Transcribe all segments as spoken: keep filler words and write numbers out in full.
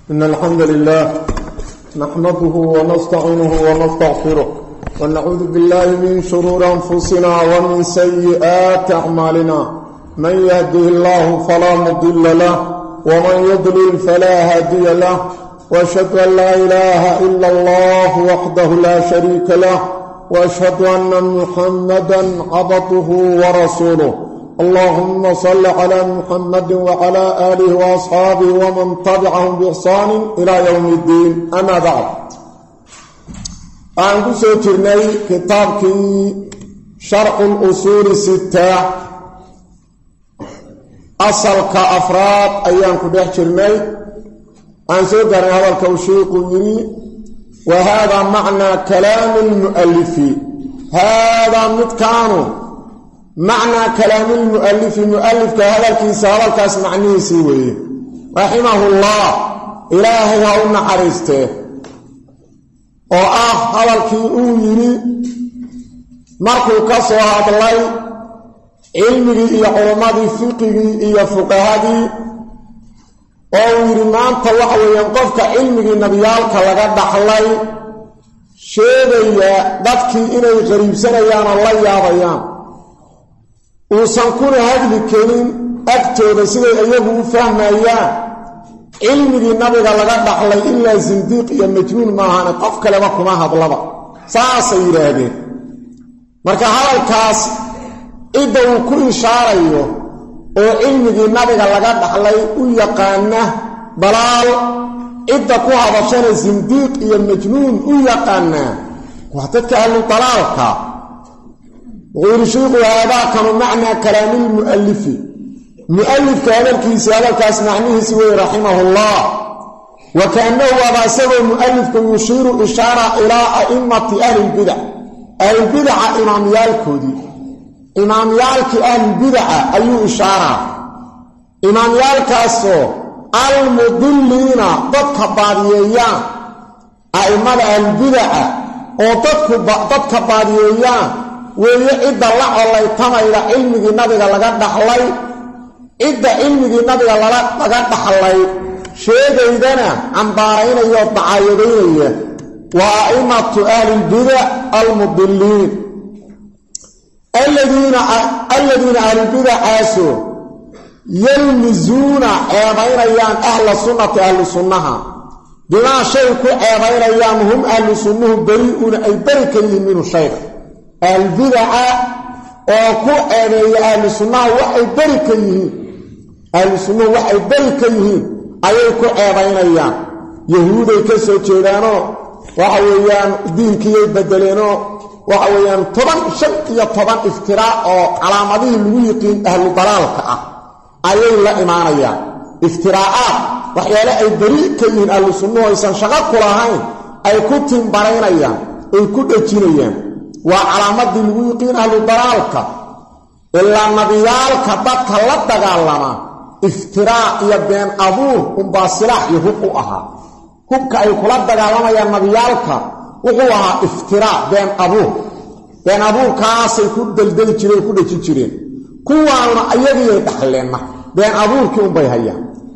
إن الحمد لله نحمده ونستعينه ونستغفره ونعوذ بالله من شرور أنفسنا ومن سيئات أعمالنا من يهده الله فلا مضل له ومن يضلل فلا هادي له وأشهد أن لا إله إلا الله وحده لا شريك له وأشهد أن محمدا عبده ورسوله اللهم صل على محمد وعلى آله وأصحابه ومن تبعهم بإحسان إلى يوم الدين أما بعد أنكو سيترني كتابك شرح الأصول الستة أصل كأفراد أيامكو بيحترني أنسو قرن هذا الكوشيق يري وهذا معنى كلام المؤلف هذا متكانو معنى كلام المؤلف المؤلف كهذا الكيسار الكاس معنيه سيوي رحمه الله إلهي هؤلاء حريسته وآخ هذا الكيئوني مركو كسوها الله علمي إيا علماء فقهي إيا فقهادي ويري مانتا وحوى ينقفك علمي نبيالك لقد حلي شيئا دفكي إني غريب سنيان الله يابيان uusan kuna hadli karin agtooda siday ayagu u fahmayaan cilmigii nabiga laga dhaxlay ilaa zindiiq iyo majnuun maahan qof kaleba kuma hadlaba saasay yiraahdeen marka halkaas cidda uu ku ishaarayo oo cilmigii nabiga laga dhaxlay u yaqaana balaal cidda ku hadashana zindiiq iyo majnuun u yaqaana waa dadka ahlu dalaalka غير شيخ هذا كان معنى كلام المؤلف مؤلف كان الكيس هذا الكاس معنيه سوي رحمه الله وكأنه وضع سوى المؤلف يشير إشارة إلى أئمة أهل البدع أهل البدع إمام يالكودي إمام يالك أهل البدع أي إشارة إمام يالكاسو المضلين ضدك بارييان أئمة أهل البدع وضدك بارييان weeye cidda la colaytamayda cilmigii nabiga laga dhaxlay cidda cilmigii nabiga laga dhaxlay sheegaydana cambaaraynayo dacaayadaynaya waa a'immatu ahli lbida almudilliin aladiina aladiina ahli lbida caaso yalmizuuna ceebaynayaan ahla sunnati ahlu sunnaha bimaa shay ku ceebaynayaan hum ahlu sunnuhu beri'uuna ay beri ka yihiin minhu shayga البدع oo ku eedeeyo ahlu sunnaha waxay bari ka yihiin ahlu sunnaha waxay bari ka yihiin ayay ku eedeynayaan yahuuday ka soo jeedaano waxa weeyaan diinkii bedeleeno waxa weeyaan toban shan iyo toban iftiraa oo calaamadihii lagu yiqiin ahlu dalaalka ah ayay la imaanayaan iftiraa'aad waxyaale ay bari ka yihiin ahlu sunnaha aysan shaqo ku lahayn ay ku timbaraynayaan ay ku dhajinayaan وعلامات الموقين أهل الضلالك إلا نبيالك ضدك لا دغالما افتراء يبين أبوه ومباسلاح يهقوها هبك أي كلا دغالما يا نبيالك وهوها افتراء بين أبوه بين أبوه كاسي كود دلدل جرين كود جرين كوانا أيدي يتحلين بين أبوه كيوم بيهيا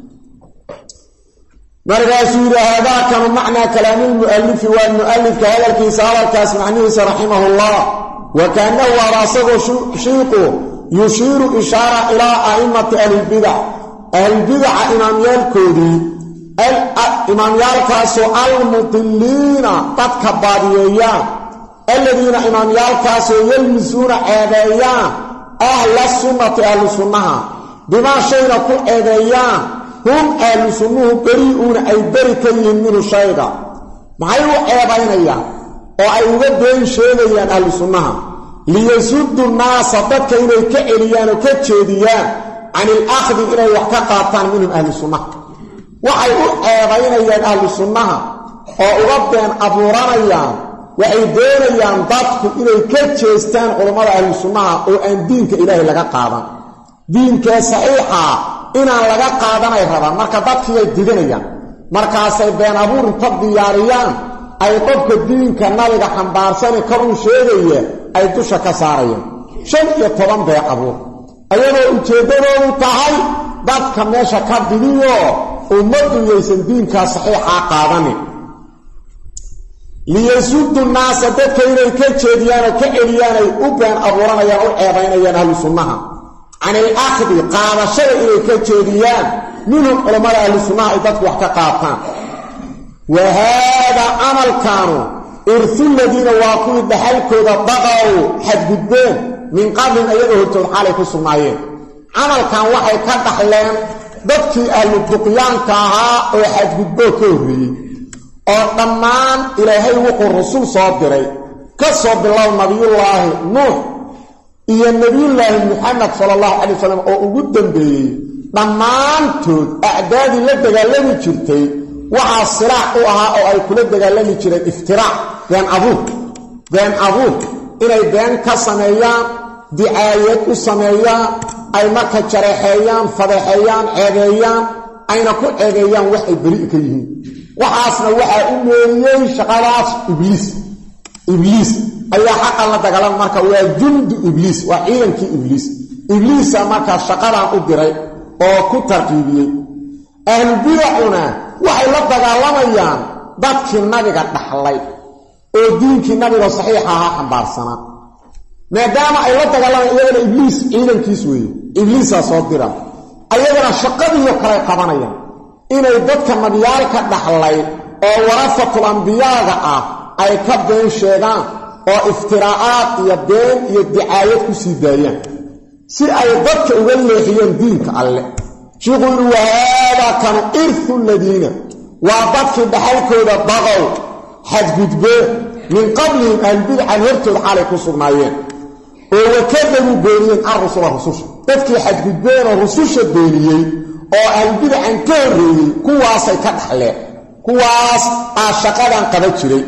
مرغاسور هذا كان معنى كلام المؤلف والمؤلف كهذا الكيسار الكاس معنيه رحمه الله وكأنه وراسه شيقه يشير إشارة إلى أئمة أهل البدع أهل البدع إمام يالكودي إمام يالكاسو المضلين قد كباريين الذين إمام يالكاسو يلمسون عبايان أهل السنة أهل السنة بما شيركوا عبايان هم أهل سنوه بريئون أي بريكين من الشيطة معيو أيضاينيا وأيضا بين شيئا أهل سنوه ليسدوا الناس ضدك إلي كعليان وكتشيديان عن الأخذ إلي وحكاقاتان منهم أهل سنوه وأيضا أيضاينيا أهل سنوه وأغبين أبورانيان وأيضاينيان ضدك إلي كتشيستان علماء أهل سنوه وأن دينك إلهي لك قادم دينك صحيحة inaan laga qaadanay rabaan marka dadkii ay didanayaan markaasay been abuur inta diyaariyaan ay qofka diinka nabiga xambaarsan ka uu sheegaya ay dusha ka saarayaan shan iyo toban been abuur ayadoo ujeedadoodu tahay dadka meesha ka didiyo ummadu yaysan diinka saxiixa qaadanay liyasuddu an-naas dadka inay ka jeediyaan oo ka celiyaan ay u been abuuranayaan oo ceebaynayaan ahlu sunnaha عن الأخذ قال شيء إليك جيديان منهم علماء أهل السنة إذا وحكاقاتان وهذا عمل كانوا إرثوا الذين واقوا بحلكوا ضغوا حد قدام من قبل أن يدهوا التوحالة السنعين عمل كان وحي كتحلان ضدكي أهل الدقيان كاها وحد قدام كوري وطمان إلهي وقوا الرسول صادري كالصوب الله نبي الله نوح iyo nabiyullaahi Muhammad sallallahu alayhi wasallam oo ugu dambeeyay dhamaantood acdaadi la dagaalami jirtay waxa silaax u ahaa oo ay kula dagaalami jireen iftiraac been abuur been abuur inay been ka sameeyaan dicaayad u sameeyaan ay marka jareexayaan fadaxayaan ceebeeyaan ayna ku ceebeeyaan wax ay bari ka yihiin waxaasna waxa u meeyay shaqadaas ibliis ibliis ayaa xaqan la dagaalan marka waa jundu ibliis waa ciidankii ibliis ibliis marka shaqadan u diray oo ku tartiibiyay ahlu bid'una waxay la dagaalamayaan dadkii nabiga dhaxlay oo diinkii nabiga saxiixa ah xambaarsana maadaama ay la dagaalamayaan ibliis ciidankiis weeye ibliis soo dira ayagana shaqadii kale qabanayaan inay dadka nabiyaalka dhaxlay oo warafatul anbiyaaga ah ay ka been sheegaan oo iftiraa'aad iyo been iyo dicaayad ku sii daayaan si ay dadka uga leexiyaan diinka alle shiqulu wahada kan irthu alladina wa dadki dhaxalkooda baqow xadgudbe min qablihim albid'a hortooda xalay ku sugnaayeen oo wakadabu beeniyeen ar-rusul rususha dadki xadgudbeen oo rususha beeniyay oo albid'an ka horeeyay kuwaasay ka dhaxleen kuwaas aa shaqadan qaba jiray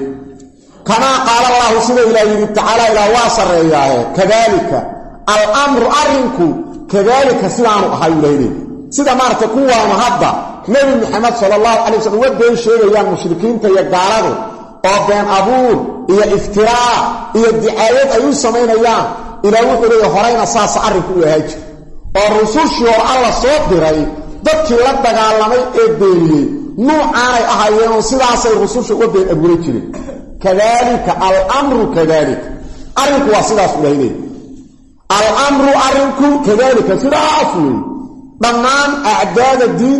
كما قال الله سبحانه إلى تعالى إلى واصر إياه كذلك الأمر أرنكو كذلك سلام أحيوليه سيدا مارت قوة مهبة نبي محمد صلى الله عليه وسلم ودين شيء يا المشركين تيقاروا أو بين أبور إيا افتراء إيا الدعايات أيو سمين أيام إلى وقت إليه هرين أساس أرنكو يهج والرسول شوار الله صوت دري ضدك لبقى علمي إبديني نوع آني أحيانو سيدا عسي الرسول شوار بين أبوريكي كذلك الأمر كذلك أرنك وصلاة إليه الأمر أرنك كذلك سلاف ضمان أعداد الدين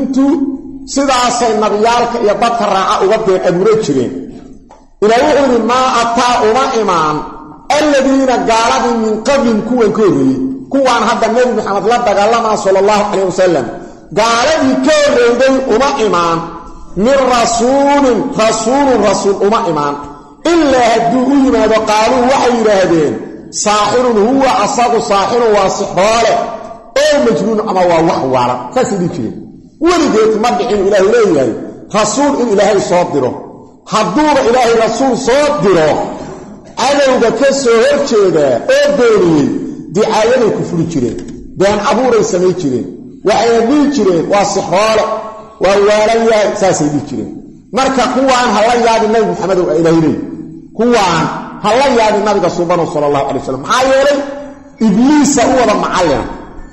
سلاس النبيالك يبقى الرعاء وبين أبوريكين إلى وقت ما أطاء إيمان الذين قالوا من قبل كوان كوري كوان هذا النبي محمد الله صلى الله عليه وسلم قالوا كوري أما إيمان من رسول رسول رسول أما إيمان إلا هدوء ماذا قالوا وحي رهدين ساحر هو أصاب ساحر وصحباله أو مجنون أما وحوارا فسيدي كده ولديت مدعين إله إلهي رسول إن إلهي صادره حضور إلهي رسول صادره أنا وبكسه هرشيده أو بيني دعاية الكفر كده بين أبو ريسمي كده وعيبي كده وصحباله ووالي ساسيدي كده marka kuwaan hala yaab nabi Muhammad oo ilaahay kuwaan hala yaab nabiga subhanahu sallallahu alayhi wasallam ayay ibliis oo wada macallin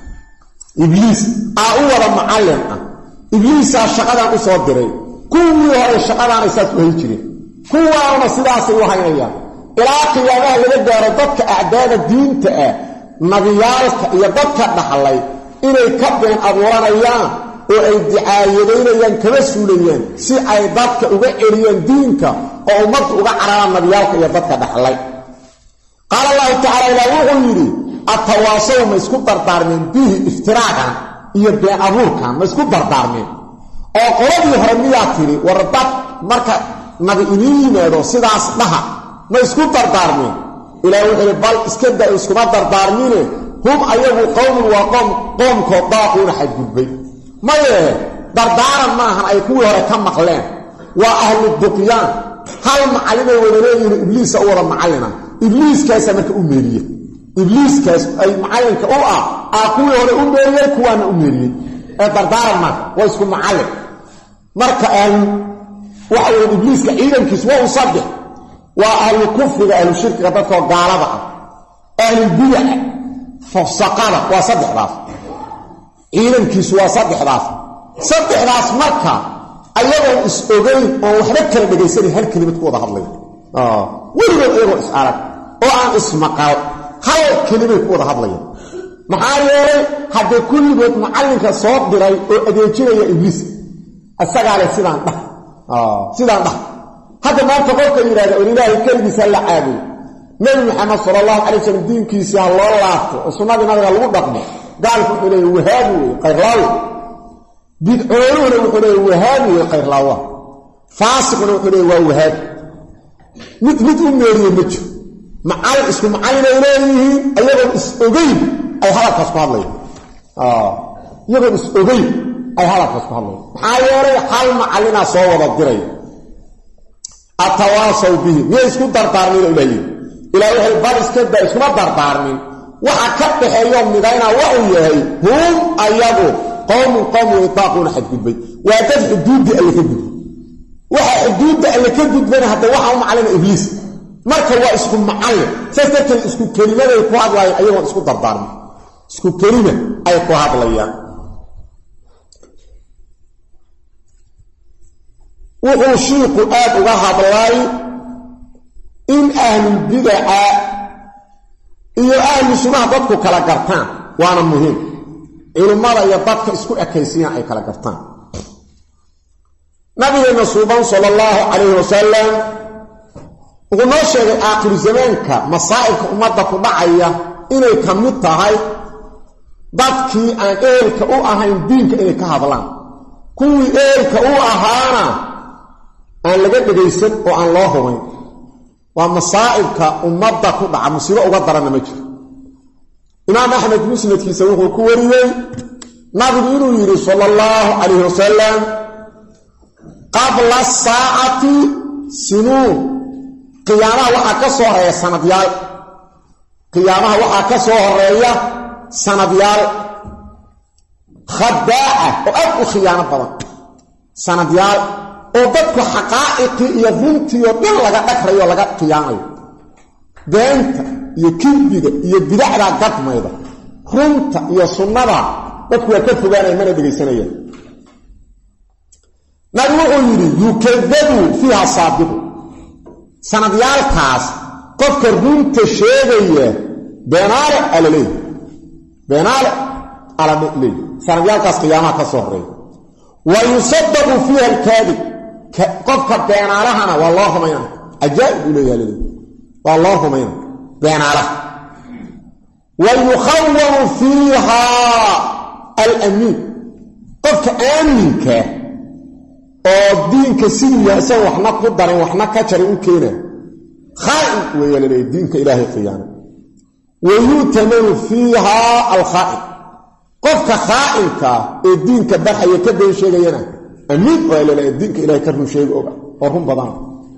ibliis aa u wada macallin ibliis shaqadan u soo diray kuwii hore shaqadan ay saad u hayjireen kuwaana sidaas ay u haynayaan ilaa qiyaamaha laga gaaro dadka acdaada diinta ah nabiyaalka iyo dadka dhaxlay inay ka been abuuranayaan oo ay dicaayadaynayaan kama suulayaan si ay dadka uga celiyaan diinka oo ummadda uga cararaan nabiyaalka iyo dadka dhaxlay qaala allahu tacaala ilaa wuxuu yidhi atawaasaw ma isku dardaarmeen bihi iftiraacan iyo been abuurkan ma isku dardaarmeen oo qoladii hore miyaa tiri war dad marka nabi inii yimaado sidaas dhaha ma isku dardaarmeen ilaa wuxuu yidhi bal iska da iskuma dardaarmine hum ayagu qowmun waa qoom qoomkoo daaquuna xadgudbay maye dardaaran maahan ay kuwii hore ka maqleen waa ahlu duqyaan hal macallimay wada leeyihiin ibliisa u wada macallina ibliiskaasa marka u meeriye ibliiskaas ay macallinka u ah aa kuwii hore u meeriyey kuwaana u meeriyey ee dardaaran maaha waa isku macallin marka ahlu waxa weeye ibliiska ciidankiis waa u saddex waa ahlu kufriga ahlu shirkiga dadkoo gaalada ah ahlu bidaca fasaqada waa saddexdaas ciidankiisu waa saddexdaas saddexdaas marka ayagoo is ogeyn oo waxba kala dhageysanay hal kelimad ku wada hadlay ah weligood ayagoo is arag oo aan ismaqal hal kelimad ku wada hadlay maxaa yeelay hadda kulligood macallinka soo diray oo adeejinaya ibliis asaga leh sidaan dhah ah sidaan dhah hadda maanta qofka yiraahdo ilaahay kaligiisa la caabudo nabi maxamed sallallahu alayhi wasallam diinkiisa loo laafto oo sunnada nabiga lagu dhaqmo gaalku wuxuu leeyahay wahaabi qayrlaaw bidcooluhuna wuxuu leeyahay wahaabi qayrlaaw faasiquna wuxuu leeyahay waa wahaabi mid mid u meeriyo ma jiro macal isku macallin ay leeyihiin ayagoo is ogeyn ay halkaas ku hadlayaan ah iyagoo is ogeyn ay halkaas ku hadlayaan maxaa yeelay hal macallina soo wada diray atawaasaw bihi ma isku dardaarmin ilaahay ilaahay baris ka daa isma dardaarmin waxa ka dhaxeeyo midayna waa uu yahay hum ayagu qawm qawm yataquna xadgudbay wa dad xuduud ay ka gudbay waxa xuduud ay ka gudbeen hada waxa uu macallin ibliis marka waa isku macallin sababta isku kelimada ay ku hadlayaan ayagoo isku dardaarmin isku kelima ay ku hadlayaan wuxuu shiiku aad uga hadlay in ahlul bid'a iyo ahlul sunnah dadku kala gartaan waana muhiim ilmada iyo dadka isku ekaysiyan ay kala gartaan nabiga suuban sallallahu alayhi wasallam wuxuu noo sheegay aakhir zamaanka masaa'ibka ummadda ku dhacaya inay ka mid tahay dadkii aan eelka u ahayn diinka inay ka hadlaan kuwii eelka u ahaana aan laga dhageysan oo aan loo hubayn waa masaa'ibka ummadda ku dhaca musiibo uga daran ma jiro imaam ahmed musnadkiisa wuxuu ku wariyay nabigu inuu yiri sallallahu alayhi wasallam qabla saa'ati sinun qiyaamaha waxa ka soo horeeya sanadyaal qiyaamaha waxa ka soo horeeya sanadyaal khadaa'a oo aad u khiyaano badan sanadyaal oo dadku xaqaa'iqi iyo runtii oo dhan laga dhagrayo laga qiyaamayo beenta iyo kibbiga iyo bidacda gadmayda runta iyo sunnada dadku waa ka fogaanay mana dhageysanayaan nabi wuxuu yidhi yukadabu fiiha saadiqu sanadyaalkaas qofka runta sheegaya beenaale alaley beenaale alaley sanadyaalkaas qiyaamaha ka soo horeeya wa yusaddaqu fiiha alkaadib qofka beenaalahana waa loo rumayna ajaa'ib uu leeyahay waa loo rumayna beenaalaha wa yukhawwamu fiiha al-amiin qofka aaminka oo diinka sidii asoo waxna ku darin waxna ka jaray u keenay khaa'in weeyalay diinka ilaahay qiyaana wa yutamanu fiiha al-khaa'in qofka khaa'inka ee diinka baxaya ka been sheegayana amiin weeyalay diinka ilaahay ka run sheego oo run badan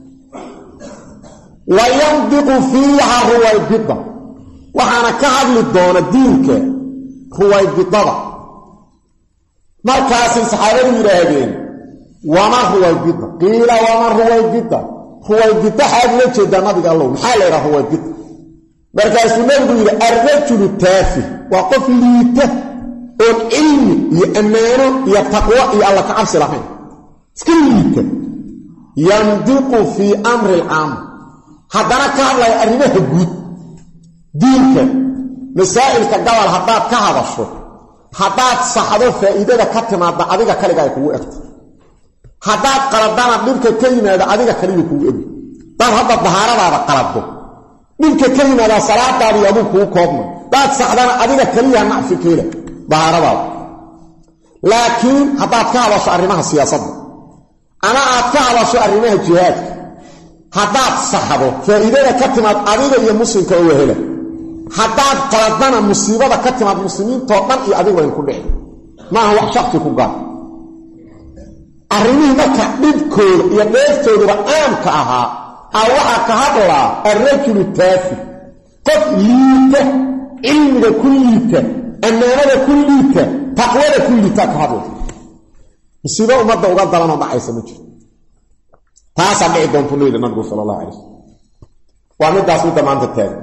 wa yandiqu fiiha ruwaybida waxaana ka hadli doona diinka ruwaybidada markaas saxaabadu yiraahdeen wama ruwaybida qiila wama ruwaybida ruwaybida xad la jeeda nabiga allah maxaa la yiraahdaa ruwaybida markaas nabigu yiri ar-rajulu taafi wa qof liita oo ilmi iyo amaano iyo taqwa iyo alla ka cabsi lahayn iska liita yandiqu fi amri al-am hadana ka hadlay arrimaha guud diinka masaa'ilka gabal hadaad ka hadasho hadaad saxdo faa'iidada ka timaada adiga kaliga ay kugu egto hadaad qaladana dhibka ka yimaada adiga kaliya kugu egi dad hadda bahaaradaada qalado dhibka ka yimaada salaadaada iyo abu kugu koobno dad saxdana adiga kaliya nacfi keela bahaaradaada laakiin hadaad ka hadasho arrimaha siyaasadda ana aad ka hadasho arrimaha jihaadka hadaad saxdo faa'iidada ka timaad adiga iyo muslimka oo wehela hadaad qaladana musiibada ka timaad muslimiinta oo dhan iyo adiga way ku dhici ma aha wax shaqti ku gaar arrimihi marka dhibkooda iyo dheeftooda aamka ahaa aa waxa ka hadlaa ar-rajulu taafi qof liita cilmiga kulliita amaanada kulliita taqwada kulliita ka hadlaa musiibo ummadda uga dalanoo dhacaysa ma jiro taasaa dhici doontu leeyda nabigu sallallahu alayhi wasallam waa midaas midda maanta taagan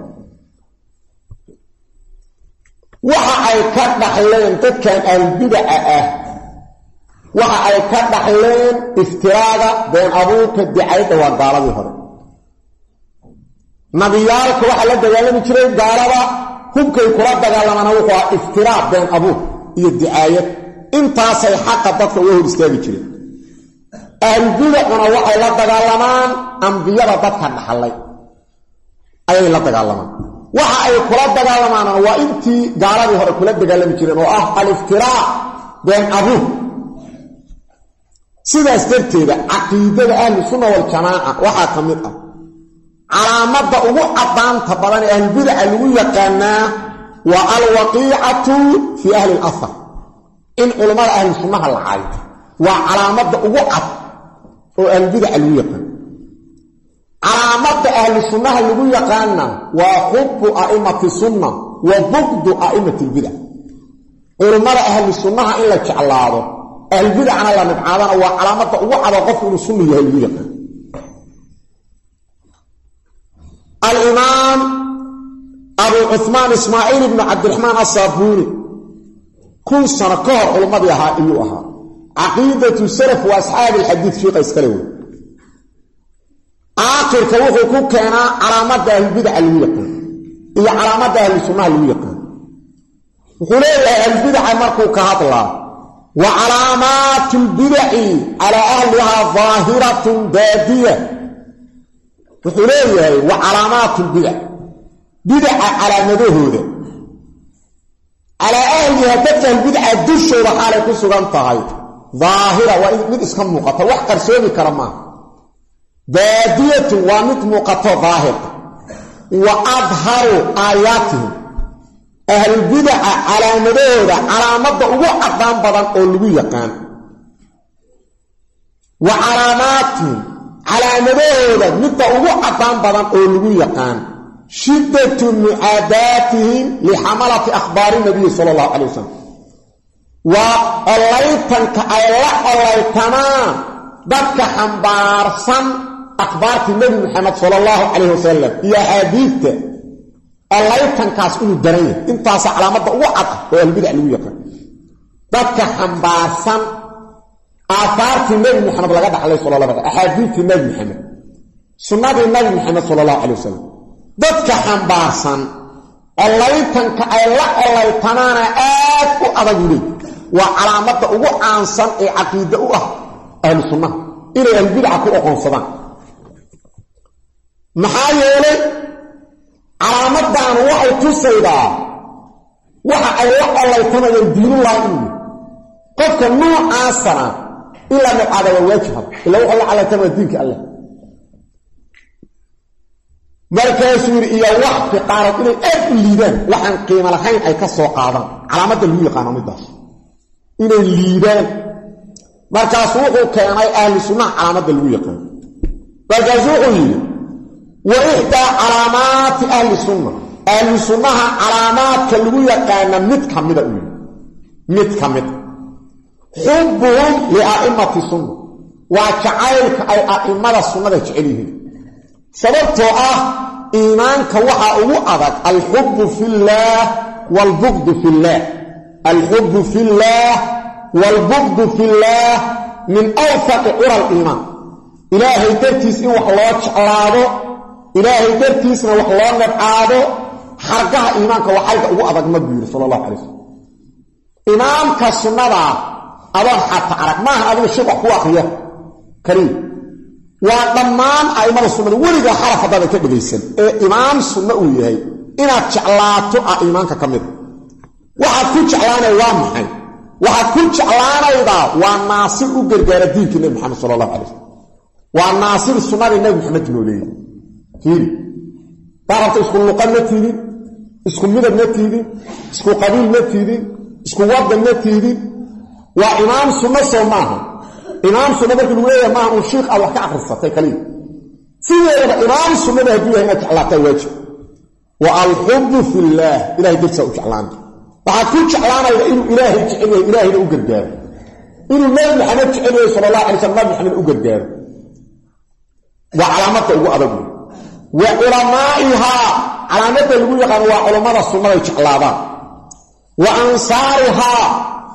waxa ay ka dhaxleen dadkan albidca ah waxa ay ka dhaxleen iftiraaga been abuurka dicayda waa gaaladii hore nabiyaalka waxa la dagaalami jiray gaalada hubkay kula dagaalamana wuxuu ahaa iftiraa been abuur iyo dicaayad intaasay xaqa dadka uga hor istaagi jireen ahlubidacuna waxay la dagaalamaan ambiyada dadka dhaxlay ayay la dagaalamaan waxa ay kula dagaalamaana waa intii gaaladii hore kula dagaalami jireen oo ah al-iftiraa been abuur sidaas darteeda caqiidada ahlu sunna wal jamaa waxa kamid ah calaamada ugu cadaanta badan ee ahlubidca lagu yaqaanaa waa al-waqiicatu fi ahli al-athar in culimada ahlu sunnaha la caayo waa calaamada ugu cad oo ahlubidca lagu yaqaan calaamada ahlu sunnaha lagu yaqaana waa hubbu a'imati sunna wa bughdu a'imati al-bid'a culimada ahlu sunnaha in la jeclaado ahlubidcana la nabcaadana waa calaamada ugu cad qof inuu sunni yahay lagu yaqaan الإمام أبو عثمان إسماعيل بن عبد الرحمن الصابوني كل سنة كهر علماء يها إيوها عقيدة السلف وأصحاب الحديث في قيس كلوه آخر كوخه كان علامات أهل البدع الويقان إلا علامات أهل السنة الويقان وقلوا أهل البدع مركو كهطلا وعلامات البدع على أهلها ظاهرة بادية وحليه وعلامات البدع بدع على مدهوده على أهلها تبقى البدع الدش وحالة كسوغان طهي ظاهرة ومد اسكم مقطع وحكر سوبي كرمان بادية ومد مقطع ظاهر وأظهر آياتهم أهل البدع على مدهوده على مدى وعطان بدن أولوية كان وعلاماتهم على مدهوده مدى وعطان بدن أولوية كان شدة معاداتهم لحملة أخبار النبي صلى الله عليه وسلم والليتن كأيلا الليتنا ذاتك حنبارسا أخبار النبي محمد صلى الله عليه وسلم يا حديثة الليتن كاسئل الدنيا انتاس على مدى وعط والبدع الويقة ذاتك حنبارسا آثار النبي محمد لقد عليه صلى الله عليه وسلم أحاديث النبي محمد سنة النبي محمد صلى الله عليه وسلم dadka xambaarsan allaytanka ay la allaytanaana aad u adagulay waa calaamada ugu aansan ee aqeeda u ah ahlu sunnah inay albidca ku aqoonsadaan maxaa yeelay calaamadan waxay tusaydaa waxa ay la allaytanayaan diinullaahi qofka noocaasana ila naqada waajib ila waxa la allaytanaya diinka Allah markaasuu iyo wax qaarad inay aad u liidaan waxaan qiimo lahayn ay ka soo qaadaan calaamada lagu yaqaan midaas inay liidaan markaasuu wuxuu keenay ahlu sunnah calaamada lagu yaqaan markaasuu wuxuu yiri wa ihda calaamaat ahlu sunnah ahlu sunnah calaamaadka lagu yaqaan mid kamida u mid kamid hubbuhum li a'immati sunnah wa ja'alka ay a'immada sunnada jecelihiin sababtoo ah iimaanka waxa ugu adag al-hubbu fillah wal-bughdu fillah al-hubbu fillah wal-bughdu fillah min awfaq ura al-iiman ilaahay dartiis in wax loo jeclaado ilaahay dartiisna wax loo nabcaado xargaha iimaanka waxa ugu adag nabiga sallallahu alayhi wasallam iimaanka sunnada adan hatta arag ma adiga shaqo ku akhriyo kariim waa dhammaan aimada sunnada weliga xaraf hadda ka dhigaysan ee imaam sunna uu yahay inaad jeclaato iimaanka kamid waxa ku jeclaanay waa maxay waxa ku jeclaanayda waa naasir u gargaara diinka nabi Muhammad sallallahu alayhi wasallam waa naasir sunnada nabi Muhammad nooleeyay fiiri taarta isku luqadnatiidi isku midabnatiidi isku qabiilnatiidi isku wadanatiidi waa imaam sunna Soomaaliya imaam sunna markii lagu leeyahay ma uu sheekh Allah ka akhrisatay kaliya sideeda imaam sunna hadii ay jeclaatay waajib wa al-hubbu fillah ilaahi dirsa u jeclaan waxa ku jeclaanayda inuu ilaahi jecel yahay ilaahina u gargaaro inuu nabi Muhammad jecel yahay sallallahu alayhi wasallam Muhammad u gargaaro wa calaamada ugu adag wa ulamaa'iha calaamada lagu yaqaan waa culimada sunnada jeclaadaan wa ansaariha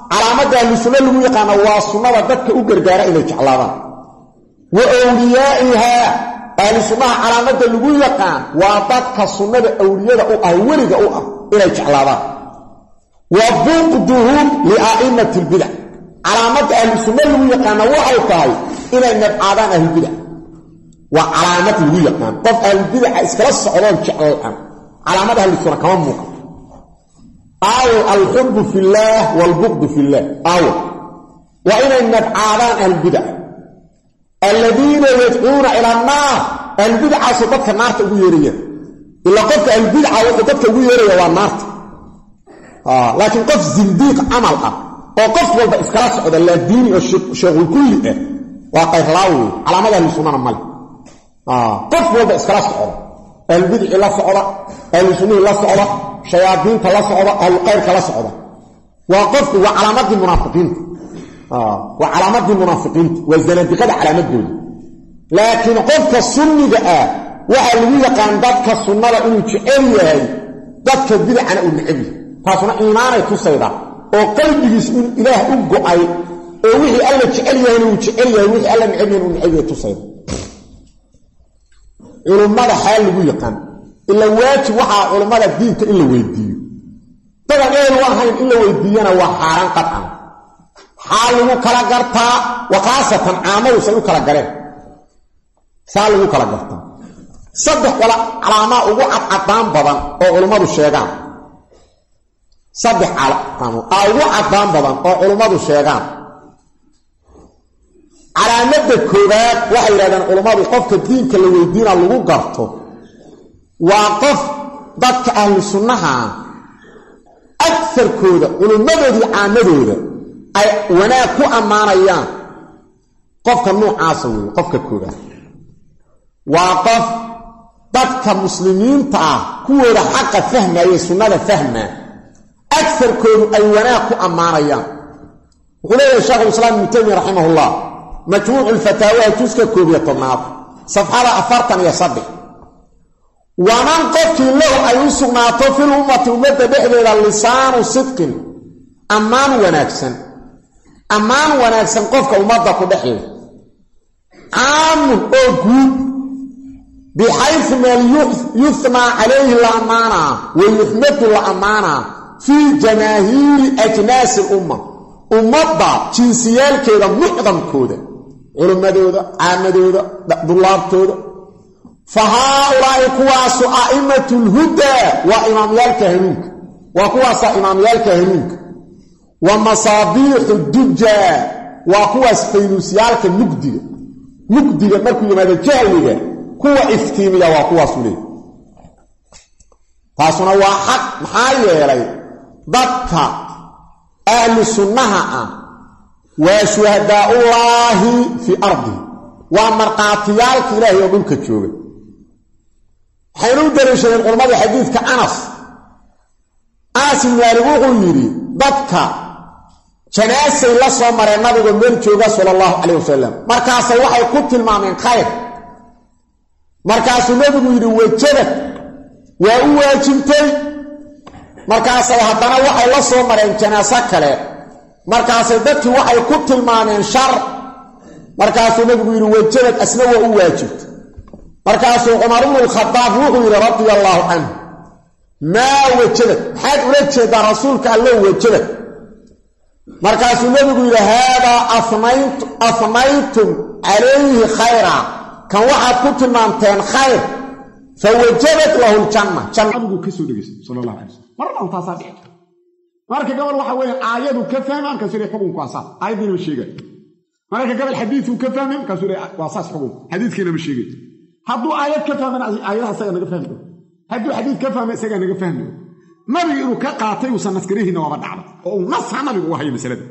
calaamada ahlu sunna lagu yaqaan waa sunnada dadka u gargaara inay jeclaadaan wa awliyaa'iha ahlu sunnaha calaamada lagu yaqaan waa dadka sunnada awliyada u ah weliga u ah inay jeclaadaan wa buqduhum li'a'immati al-bid'ah calaamada ahlu sunna lagu yaqaan waxay tahay inay nabcaadaan ahlu bid'ah waa calaamad lagu yaqaan qof ahlu bid'ah iskala socdaan jeclaan calaamada ahlu sunna kama muuqan aw al-hubbu fillah wal-bughdu fillah aw wa inay nabcaadaan ahlu bid'ah alladheena yad'una ila an-nar al-bid'ah dadka naarta ugu yeerayaan ila qofka al-bid'ah wuxuu dadka ugu yeeraya waa naarta ah laakiin qof zindiq amal ah oo qof walba iskala socda la diin iyo shaqo kulli ah waa qayrlaawi calaamada ahlu-sunnah mal ah qof walba iskala socda al-bid'ah la socda ahlu-sunnah la socda shayaadiinta la socda al-qayrka la socda waa qof waa calaamadii munaafiqiinta ah waa calaamadii munaafiqiinta waa zanadiqada calaamadooda laakiin qofka sunniga ah waxa lagu yaqaan dadka sunnada inuu jecel yahay dadka bid'ana uu neceb yahay taasuna iimaanay tusayda oo qalbigiisa in ilaah u go'ay oo wixii alla jecel yahay inuu jecel yahay wixii alla neceb yahay inuu neceb yahay tusayda culimada xal lagu yaqaan illa waajib waxa culimada diinta in la weydiiyo tadan ee waxaan in la weydiiyana waa xaraan qadcan xal lagu kala gartaa waqaasatan aamadu say u kala galeen saal lagu kala gartaa saddex wala calaama ugu cadcadaan badan oo culimadu sheegaan saddex calaamo ugu cadcadaan badan oo culimadu sheegaan calaamada koowaad waxay yiraahdaan culimadu qofka diinka la weydiina lagu garto waa qof dadka ahlu sunnaha aktharkooda culimadoodii caamadooda ay wanaag ku ammaanayaan qofka noocaas weey qofka koowaad waa qof dadka muslimiinta ah kuwooda xaqa fahmaya sunnada fahma aktharkoodu ay wanaag ku ammaanayaan wuxuu leeyahay sheekh islaam ibn taymiyyah rahimahullah majmuuc al-fatawa juska koobiya tobnaad safxada afartan iyo saddex waman qofkii lahu ay u sugnaato fil ummati ummadda dhexdeeda lisaanu sidqin ammaan wanaagsan ammaan wanaagsan qofka ummadda ku dhexeeya aamun oo guud بحيث ما يثنى عليه الأمانة ويحمد الأمانة في جماهير أجناس الأمة أمضى جنسيال كذا معظم كذا علماء دودا عامة دودا طلاب دودا فهؤلاء قواس أئمة الهدى وإماميال كهنوك وقواس إماميال كهنوك ومصابيح الدجى وقواس فينوسيال كنقدي نقدي مركو يماذا جاهلية kuwa iftiimiya waa kuwaas ulay taasuna waa xaq maxaa yeelay dadka ahlu sunnaha ah waa shuhadaa'ullaahi fi ardi waa marqaatiyaalka ilaahay oo dhulka jooga waxaynu u dariishadeen culimmada xadiidka anas anas ibn maalik wuxuu yidhi dadka janaasay la soo mareen nabiga meel jooga sala allahu calayh wasalam markaasay waxay ku tilmaameen khayr markaasuu nabigu yidhi wajabad waa u waajibtay markaasay haddana waxay la soo mareen janaaso kale markaasay dadkii waxay ku tilmaameen shar markaasuu nabigu yidhi wajabad asna waa u waajibtay markaasuu cumar ibnu alkhadaab wuxuu yidhi radia allaahu canhu maa wajabad maxaad ula jeedaa rasuulka allo wajabad markaasuu nabigu yidhi haadaa afnaytum calayhi khayra kan waxaad ku tilmaamteen khayr fawajabat lahu aljanna jannahu ka soo dhigay sallallahu alayhi wasallam marna taasaa dhigay marka gabal waxa weeye aayadu ka fahmaan ka soo xukunku asaas aayadina sheegay marka gabal xadiisu ka fahmaan ka soo asaas xukun xadiiskina ma sheegay hadduu aayad ka fahmaan aayadaha isaga naga fahmo hadduu xadiis ka fahmaan isaga naga fahmo nabiga inuu ka qaatay uu sanadkarihiina waa dhacdo oo nas nabigu wahay masalada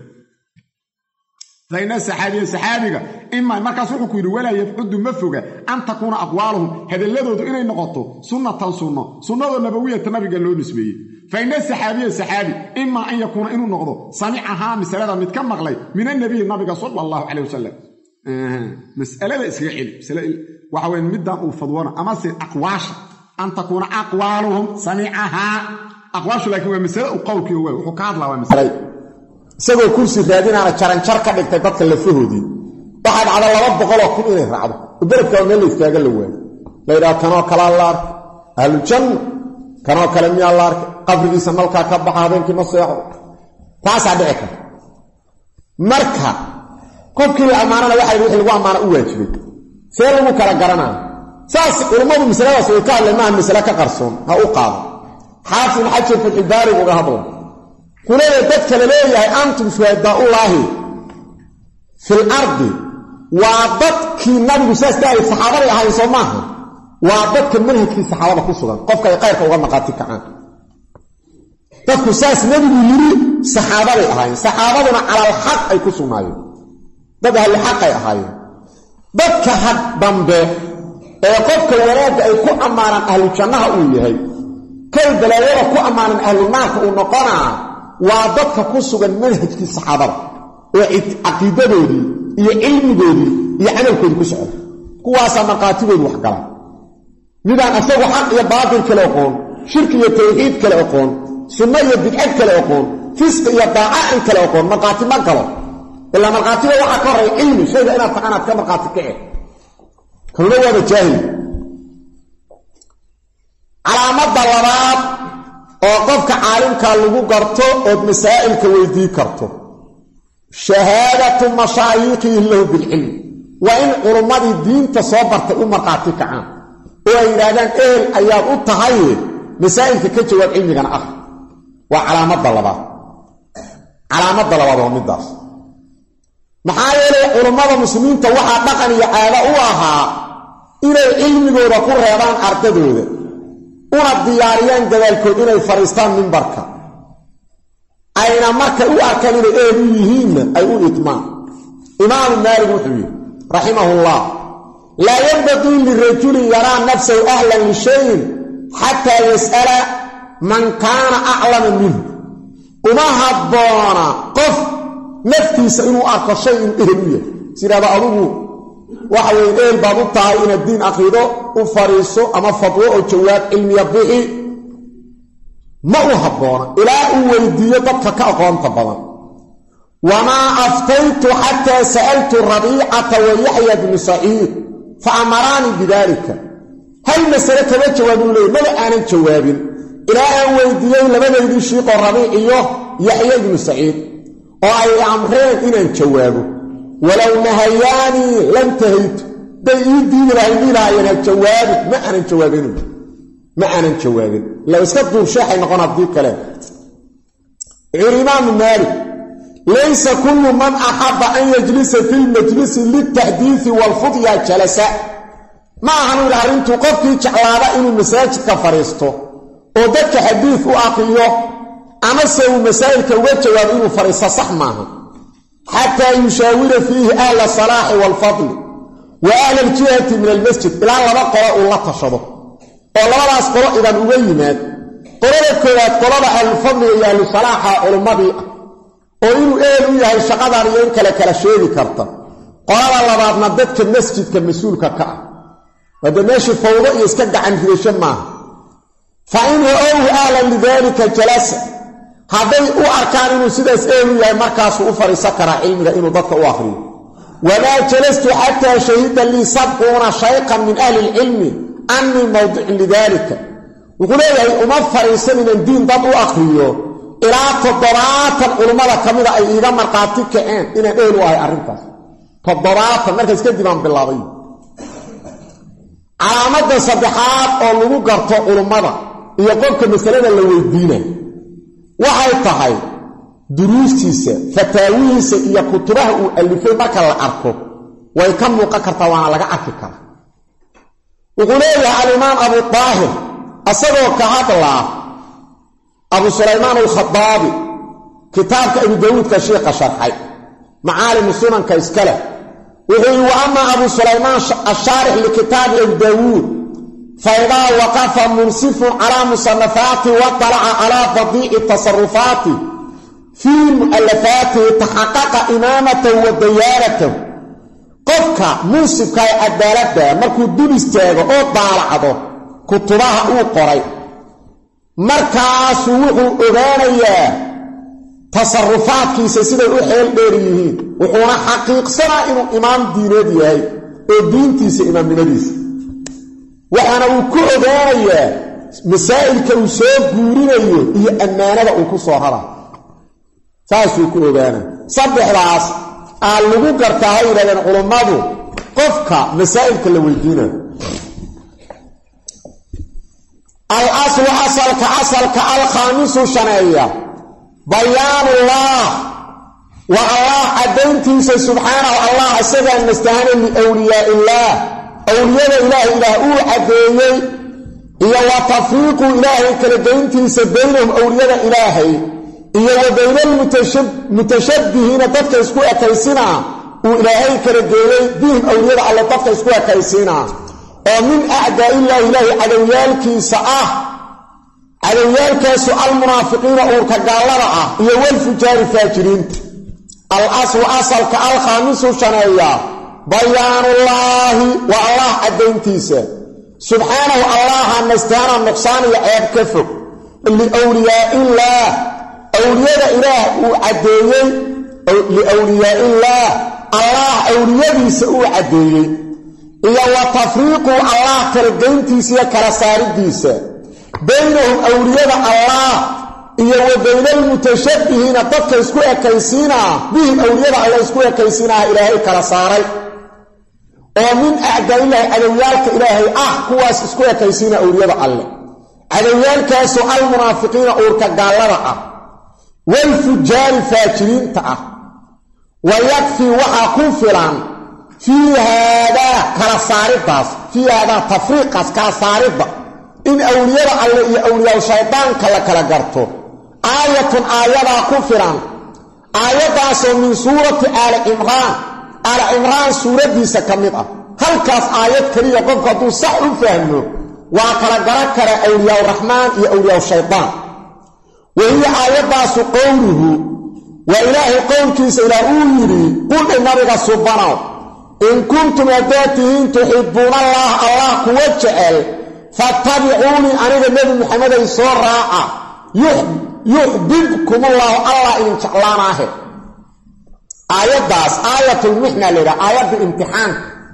فإن السحابي السحابي إما مركز وحكو ولا يفعد مفوغا أن تكون أقوالهم هذا الذي إنه نقطه سنة سنة سنة النبوية النبي قال له نسبيه فإن السحابي السحابي إما أن يكون إنه نقطه سمعها مسألة متكمغ لي من النبي النبي صلى الله عليه وسلم آه. مسألة إسرائيل مسألة وحوين مدى وفضوانا أما أقواش أن تكون أقوالهم سمعها أقواش لكن مسألة وقولك هو وحكاد الله مسألة isagoo kursi raadinaana jaranjar ka dhigtay dadka lafahoodii waxaa dhacda laba boqol oo kun inay raacdo beledka meel la istaaga la waayo la yidhaha kanoo kala la ark ahlu janna kanoo kale miyaa la ark qabrigiisa malkaa ka baxa habeenkii ma seexo taasaa dhici karta marka qofkii la ammaanana waxay wixii lagu ammaana u waajibay see lagu kala garanaa saas culummadu masaladaas way ka hadleen maaha masale ka qarsoon ha u qaado xaafid xajar fatxulbaari uga hadla kuleeya dadka la leeyahay antum shuhadaaullaahi fil ardi waa dadkii nabigu saas tahay saxaabada ahayn soo maaha waa dadka manhajkii saxaabada ku sugan qofka ay qayrka uga maqaati kacaan dadku saas nabigu yiri saxaabaday ahayn saxaabaduna calal xaq ay ku sugnaayeen dad ahli xaq ay ahaayeen dadka had dambe ee qofka wanaagga ay ku ammaanaan ahlu jannaha uu yahay kay balaayada ku ammaanan ahlu naarka uu noqonaa waa dadka ku sugan manhajkii saxaabada oo caqiidadoodii iyo cilmigoodii iyo camalkoodii ku socda kuwaasaa marqaatigoodu wax gala midaan asagu xaq iyo baatil kale aqoon shirki iyo tawxiid kale aqoon sunno iyo bidcad kale aqoon fisq iyo daaca aan kale aqoon marqaati ma galo ilaa marqaatiga waxaa ka horreeya cilmi shayga inaad taqaanaad ka marqaati kace kanuna waaba jaahil calaamadda labaad oo qofka caalimkaa lagu garto ood masaa'ilka weydii karto shahaadatu mashaayiqihi lahu bilcilm waa in culummadii diinta soo bartay u marqaati kacaan oo ay yidhaahdaan ehel ayaad u tahay masaa'ilka ka jawaab cilmigana ah waa calaamadda labaad calaamadda labaad waa middaas maxaa yeelay culummada muslimiinta waxaa dhaqan iyo caado u ahaa inay cilmigooda ku reebaan ardadooda una diyaariyaan gadaalkood inay fadhiistaan mimbarka ayna markay u arkaan inay eed u yihiinna ay u itmaan imaamu maalik wuxuu yidhi raximahullah laa yanbaqii lirajulin yaraa nafsahu ahlan lishayin xataa yas'ala man kaana aclama minhu uma habboona qof naftiisa inuu arko shay inuu ehel u yahay sidaaba adugu waxa weye ehel baad u tahay inaad diin akhrido u fadhiiso ama fadwo oo jawaab cilmiya bixi ma u habboona ilaa uu weydiiyo dadka ka aqoonta badan wamaa aftaytu xataa sa'altu rabiicata wa yaxya bnu saciid fa amaraanii bidaalika hal masale kama jawaabin leey maba aanan jawaabin ilaa aan weydiiyey labadaydii shiiqoo rabiic iyo yaxya ibnu saciid oo ay amreen inaan jawaabo walow nahayaanii lam tahaytu day ii diidi lahay dhiilahaayeen ha jawaabin ma aanan jawaabin ma aanan jawaabin la iska duursheexay noqon haddii kale wuxuuri imaamu maalik laysa kullu man axabba an yajlisa fi lmajlisi liltaxdiisi waalfudya jalasa ma ahanu yidhi arrintuu qofkii jeclaada inuu masaajidka fadhiisto oo dadka xadiid u aqriyo amase uu masaa'ilka uga jawaabo inuu fadhiisto sax maaha xataa yushaawira fiihi ahla salaaxi waalfadli wa ahla aljihati min almasjid ilaa laba qolo uu la tashado oo labadaas qolo idan uga yimaad qolada koowaad qolada ahlulfadliga iyo ahlu salaaxa culummadii ah oo inuu ehel u yahay shaqadan iyo in kale kala sheegi karta qolada labaadna dadka masjidka mas-uulka ka ah hadda meeshii fawdo iyo iska gacan ridasho maaha fa in ra-owhu ahlan lidaalika jalasa hadday u arkaan inuu sidaas ehel u yahay markaasuu u fadhiisan karaa cilmiga inuu dadka u akhriyo wamaa jalastu xataa shahida lii sabcuuna shayqan min ahli ilcilmi annii mawdicun lidaalika wuxuu leeyahay uma fadhiisan inaan diin dad u akhriyo ilaa toddobaatan culummada ka mida ay iiga markhaati kaceen inaan ehel u ahay arrintaas toddobaatan markaas kadib aan bilaabay calaamadda saddexaad oo lagu garto culummada iyo qofka masalada la weydiina waxay tahay duruustiisa fataawihiisa iyo kutubaha uu alifay marka la arko way ka muuqan kartaa waana laga arki karaa wuxuu leeyahay alimaam abu daahir asagoo ka hadlaa abu sulaymaan alkhadaabi kitaabka abu daawuudka sheekha sharxay macaalimu sunanka iskale wuxuu yidhi wa amaa abu sulaymaan ashaarix likitaabi abi daawuud faidaa waqafa munsifun calaa musanafaati watalaca calaa badiici tasarufaati fii mu'alafaatihi taxaqaqa imaamatahu wa dayaaratahu qofka munsifka ee cadaaladda markuu dul istaago oo daalacdo kutubaha uu qoray markaasuu wuxuu ogaanayaa تصرفاتكيسا سيدا وحيل ديريهين وحونا حقيق سنة إنه إمام ديني ديهي oo diintiisa imaamnimadiisa waxaana uu ku ogaanayaa masaa'ilka uu soo guurinayo iyo ammaanada uu ku soo hara saasuu ku ogaana saddexdaas aa lagu gartaa yiraahdeen culimadu qofka masaa'ilka la weydiinayo al aslu asalka asalka al khamisu shanaya bayaanullah والله عدنتي سبحانه الله أسجى المستهان لأولياء الله أولياء الله إله أول عديني إيا وتفريق إلهي كالدينتي سبينهم أولياء إلهي إيا وبين المتشبهين تفك اسكوة كيسنا وإلهي كالديني بهم أولياء على تفك اسكوة كيسنا ومن أعداء الله إلهي عدويالك سآه عدويالك سؤال المنافقين أورك قالرعا إيا والفجار فاجرين الأصل أصل كالخامس شنايا بيان الله والله أدينتيسا سبحانه الله النستان النقصان يعيب كفر اللي أولياء الله أولياء إله أديني لأولياء الله الله أولياء يسأو أديني إيا وتفريق الله كالدينتيسا كالسارديسا بينهم أولياء الله iyo wabayna mutashabbihiina dadka isku ekaysiina bihim awliyada Allah isku ekaysiina ilaahay kala saaray oo min a'daa'illahi alayaalka ilaahay ah kuwaas isku ekaysiina awliyada Allah alayaalkaas al munaafiqiina urka gaalada ah wal fujaar faajiriinta ah ويكفي waxa ku filan fi hada kala saaridaas fi hada tafriiqas kala saarida in awliyada Allah iyo awliyaa shaytaan kala kala garto آية آية كفرا آية من سورة آل عمران آل عمران سورة دي سكمتها هل كاس آيات كرية قفة دو صح فهمه وكلا قرأكرا أولياء الرحمن يا أولياء الشيطان وهي آيات قوله وإلهي قولك سيلاؤيري قل النبي سبحانه إن كنتم يداتهين تحبون الله الله كوجعل فاتبعوني أنا النبي محمد يصور راعة يحب يحببكم الله الله إن شاء الله ناهي آيات داس آية المحنة ليرا آيات بامتحان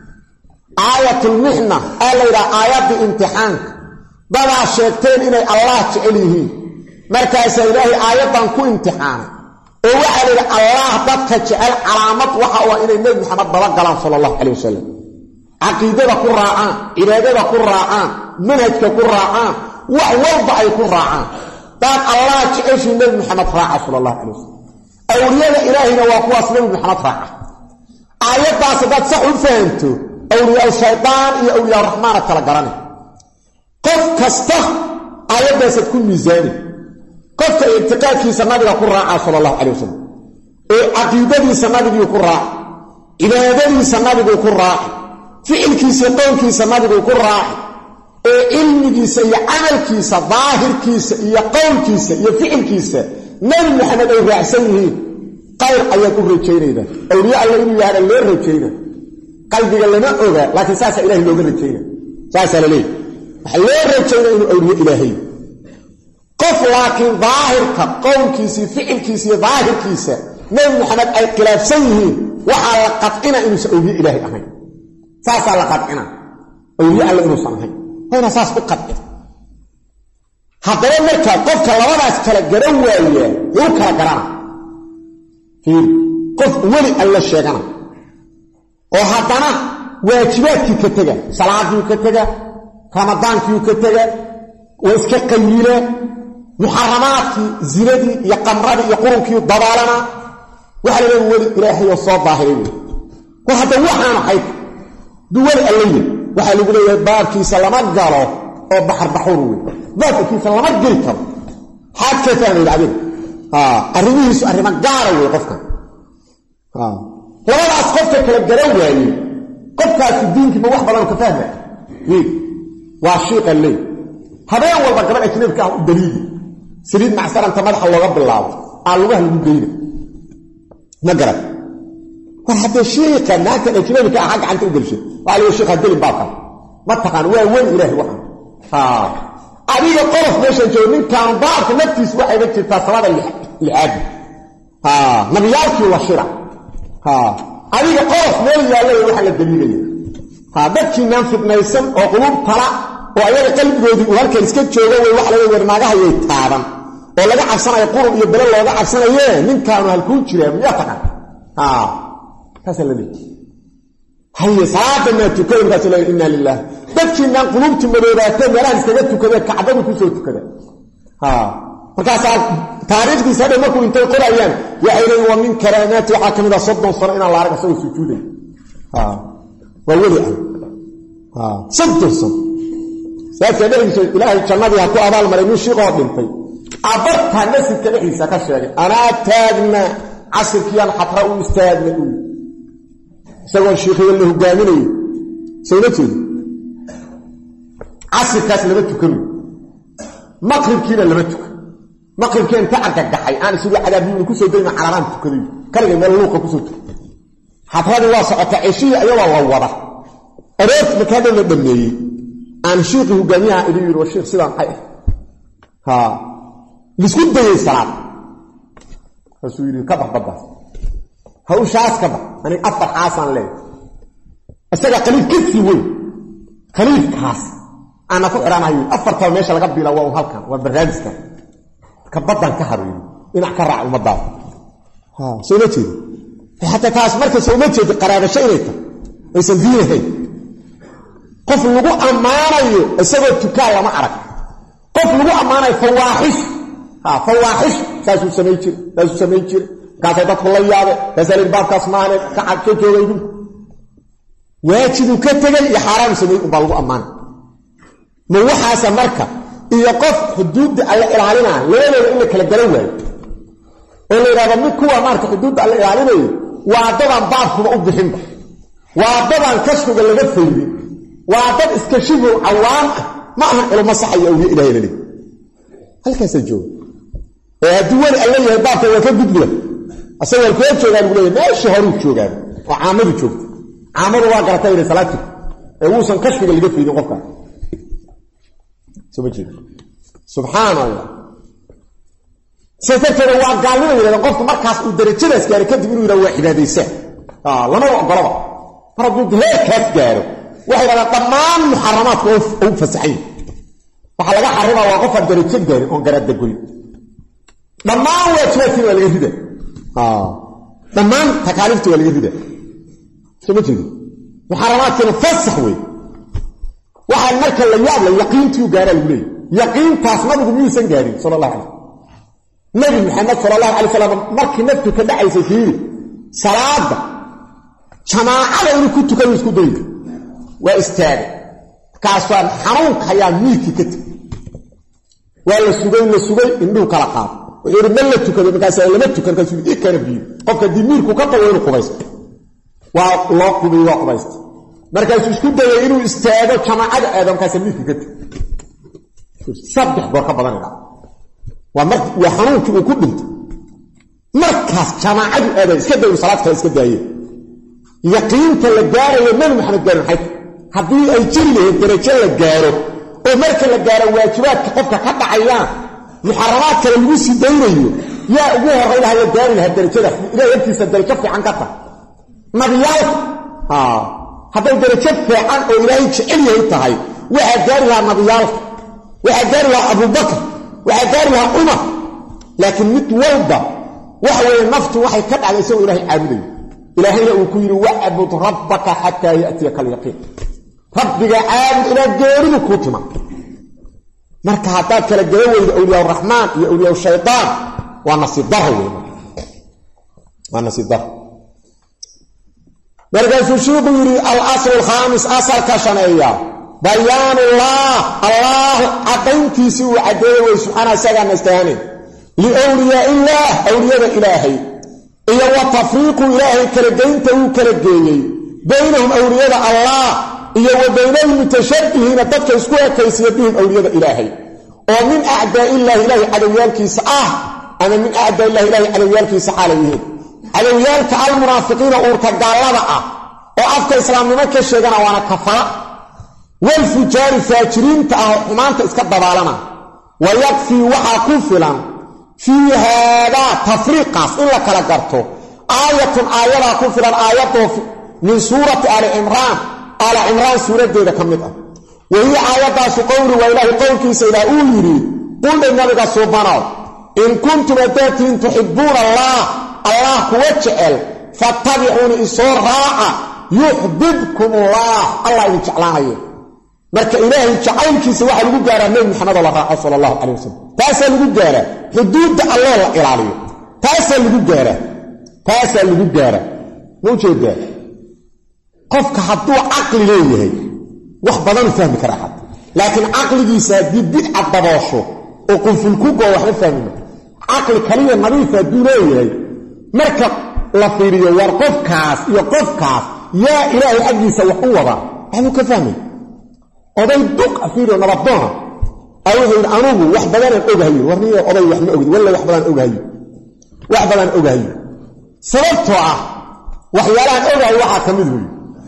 آية المحنة ليرا آيات بامتحان بدا الشيطان إني الله تعليه مركز إلهي آيات بانكو امتحان ووحى ليرا الله ضدك تعال علامات وحا إلي النبي محمد بلغ صلى الله عليه وسلم عقيدة قرآن إرادة قرآن منهج قرآن ووضع قرآن دان الله تعيش النبي محمد راعة صلى الله عليه وسلم أولياء إلهنا وقواس النبي محمد راعة آيات باسدات صحوا فهمتوا أولياء الشيطان يا أولياء الرحمن التلقراني قف كسته آيات باسد كل ميزاني قف كإبتقاء كيسا النبي يقول راعة صلى الله عليه وسلم عقيدة كيسا النبي يقول راعة إبادة كيسا النبي يقول راعة فعل كيسا قول كيسا النبي يقول راعة علمكيسا يا عملكيسا ظاهركيسا يا قولكيسا يا فعلكيسا نبي محمد أي رأسيه قير أن يكون رجينا أولياء الله إنه يهدى الليل رجينا قلبك لنا أغى لكن ساسا إلهي لو رجينا ساسا لليه الليل رجينا إنه أولياء إلهي قف لكن ظاهرك قولكيسا فعلكيسا ظاهركيسا نبي محمد أي خلاف سيه وعلى قطعنا إنه سأولياء إلهي أهين ساسا لقطعنا أولياء الله إنه صنعين هنا ساس بقدر هذا مركا قفك لبداس kala garan waaya uu kala garana fiir qof wali alla sheegana oo hadana waajibaadkii ka taga salaadii ka taga ramadaankii ka taga oo iska qayile muharramaadkii zinadii iyo qamradii iyo qurunkii dabaalana waxa la wali ilaahay oo soo baahiray ko hada waxaan ahayd duwal allayhi waxa lagu leeyahay baarkiisa lama galo oo baxar baxur weey baarkiisa lama gali karo حتى ثاني العبيد ها أرميس أرمى قارة وقفك ها ولا أسقفك للجروة يعني قفك في الدين كما واحد بلان كفاهة ليه وعشيق الليل هذا أول ما قرأت نبكى الدليل سريد مع سلام تمدح الله رب الله قال له المدينة نقرأ وحتى الشيخ كان ناكل اتنبكى حق عن تقدر شيء وقال له الشيخ هدلي باقر ما اتقان وين وين إلهي واحد ها أبيك الطرف ليش الجومين كان ضعف نفسي واحد يكتب تصراد العادي ها نبيالك وشرع ها عليك قرص ميل يالله وحا للدليل ها dadkii naan fidnaysan oo qulub tala oo ayaga qalbigoodii uu halka iska joogo way wax laga warnaagaha ay taaban oo laga cabsanayo qurub iyo bal looga cabsanayo ninkaan halku jiraa miyaa taqan ha tasalladii hay saada ma tukay rasul inna lillahi dadkii naan qulubti madoobaatay meelaha iskaga tukada kacbada ku soo tukada ha markaas taariikhdiisa hadda markuu intay qorayaan waxay leeyihiin waa min karaamaati waxa kamid ah soddon sano in la arag soo sujuuday ha وولي ها صدرسن ساكن دحيسو الهي جنادي ها ku abaal maray nin shiiqo dhintay abarta nasibka dhixisa ka sheegay ana taagna casirkiyan xatra u istaagna uu isagoo shiiqay la hogaaminay saynatii casirkaas laba tukan maqribkiina laba tukan maqribkeen ta argagaxay aan isugu cadaabin ku soo deeyna calaamad tukaday kaliya meel luuqa ku soo tukay حفراد الله سعطة عشية أيضا الله وضع أريد مكان اللي بنيه عن شيخه جميعا إليه والشيخ سيدان حيه ها لسكوت بيه السلام فسويري كبه ببه هاو شاس كبه يعني أفضل حاسان ليه السجا قليل كثي وي قليل كاس أنا فقران هايو أفضل طوميشة لقبي لواو هالكا والبرنامج كان كبضان كهروي إنع كرع المضاف ها سيدتي حتى تاس marka soo majeed qaraabashayta aysan diinahay qof lagu amaanayo isagoo tukaa lama arag qof lagu amaanayo fawaaxish ha fawaaxish saasu sameeyay saasu sameeyay kaasay dadku la yaabe kaasay baabkaas maane ka xaqo joogay waajibu ka tagay iyo xaraam sameeyay baa lagu amaan ma waxaas marka iyo qof xuduud alla ilaalina leeyahay in kala garan waayo oo leeyahay mid kuwa marka xuduud alla ilaalinayo وعددان بابكما أبدحنبا وعددان كشفك اللي قفل وعدد اسكشفه عوام معهم إلى مصحي أولي إلهي للي هل كان سجوه الدول اللي يبابك وكبد له أسوى الكويت شوغان يقول لي ما الشهروك شوغان وعامل شوغ عامل واقرتين صلاتك يوصن كشفك اللي قفل يقفل سبحان الله سيتكلم وقالوا لي لو قفت مركز ودرجتاس gaar kadib inuu yiraahdo waxidaadaysa ah lama ogolaba faradu heer kaas gaaro waxay raada dhamaan muharramaadka oo fasaxay waxa laga xarimaa waa qof darajo gaar oo garada goy dhamaan waajibaadkii waa laga rida ah dhamaan takaalifta waa laga rida sababtoo muharramaadkina fasax way waxa marka la yaab la yaqiintii gaara lagu leeyahay yaqiintaas nabigu miyuusan gaarin sallallahu alayhi نبي محمد صلى الله عليه وسلم مركي نبتو كدعي سيفيري صلاة جماعة لأنه كنت كانوا يسكو ديك واستاذ كاسوان حرونك حيان ميكي كتب وقال السوغي للسوغي إنه كالقاب وغير ملتو كده مكاسا إلمتو كان كاسوغي إيه كان بيه قفك دي ميركو كتا وينو قبايست والله قبي وقبايست مركز يسكو ديك إنه استاذ جماعة آدم كاسا ميكي كتب صدح بركب بضاني ومرك وحنونك وكبنت مركز جماعة هذا اسكت دور صلاة كلا اسكت دايه يقين تلقاره من محمد قارن حيث حبيه اي جري الدرجة لقاره ومركز لقاره واجبات كقفك حتى عيان محرمات كلا الوسي دايره يا ابوها غيرها يقارن هالدرجة لا ينتسى الدرجة في عن قطع مبيعك اه حتى الدرجة في عن اولئك شعليه التهي وحقارها مبيعك وحقارها ابو بكر وحقارها أمة لكن متوضى وحوى النفط وحي كد على سوء إلهي عابدين إلهينا وكير وعبد ربك حتى يأتيك اليقين ربك عابد إلى الجارين كوتما مركا حتاك للجوال أولياء الرحمن يا أولياء الشيطان ونصيب ضهر ونصيب ضهر مركا سوشيب يري الأصل الخامس أصل كشنية بيان الله الله عقيمتي سوى عدوه سبحانه سيغا نستهاني لأولياء الله أولياء إلهي إيا وتفريق إلهي كالجينته كالجيني بينهم أولياء الله إيا وبين المتشبهين تبكى اسكوها كيسيبهم أولياء إلهي ومن أعداء الله إلهي عدويالك سعاه أنا من أعداء الله إلهي عدويالك سعاليهم عدويالك على المنافقين أورتقى الله وأفكى إسلام لمكة الشيطان وانا كفر والفجار فاجرين تأمانت اسكت ضبالنا ويكفي وحا كفلا في هذا تفريق إلا كلا قرته آية آية كفرا آية من سورة آل عمران آل عمران سورة ديدا كمدة وهي آية سقول وإله قول كيس إلى أولي قل للنبي سبحانه إن كنتم أتاتين تحبون الله الله كوجعل فاتبعوني إصور راعة يحببكم الله الله يجعلها marka ilaahay jacaylkiisa waxa lagu gaaraa nabi maxamed sallallahu alayhi wasallam taas lagu gaaraa xuduudda allah la ilaaliyo taas lagu gaaraa taas lagu gaaraa muujeeda qofka hadduu aqli leeyahay wax badan fahmi kara xad laakiin aqligiisa dibid adaboosho oo qoful ku goo wax fahmi aqli kaliya nadiif haduu leeyahay marka la fiiriyo war qofkaas iyo qofkaas yaa ilaahay xaqiisa wax u wada aanu ka fahmi oday duq afiiro nabadona awooday anugu wax badan ogahay warniyo oday wax ma ogid walla wax badan ogahay wax badan ogahay sababtoo ah waxyaalahan ogahay waxa kamid weey